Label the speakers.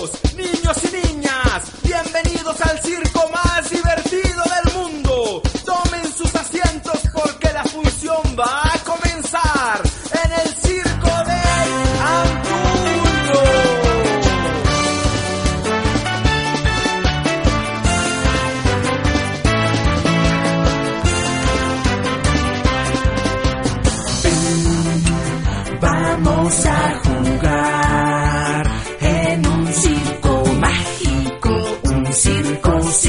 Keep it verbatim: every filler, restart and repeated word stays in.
Speaker 1: Caballeros, niños y niñas, bienvenidos al circo más divertido del mundo. Tomen sus asientos porque la función va a comenzar en el circo de Antuño.
Speaker 2: Vamos a jugar.